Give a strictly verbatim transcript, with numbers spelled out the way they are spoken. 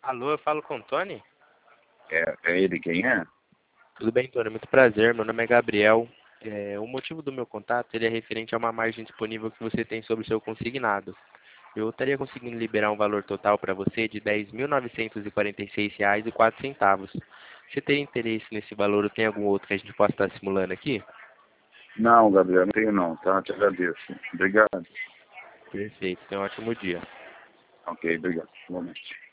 Alô, eu falo com o Tony? É, é ele quem é? Tudo bem, Tony? Muito prazer. Meu nome é Gabriel. É, o motivo do meu contato ele é referente a uma margem disponível que você tem sobre o seu consignado. Eu estaria conseguindo liberar um valor total para você de dez mil novecentos e quarenta e seis reais e quatro centavos. Você teria interesse nesse valor ou tem algum outro que a gente possa estar simulando aqui? Não, Gabriel, não tenho não, tá? Te agradeço. Obrigado. Perfeito. Tenha um ótimo dia. Ok, obrigado. Um momento.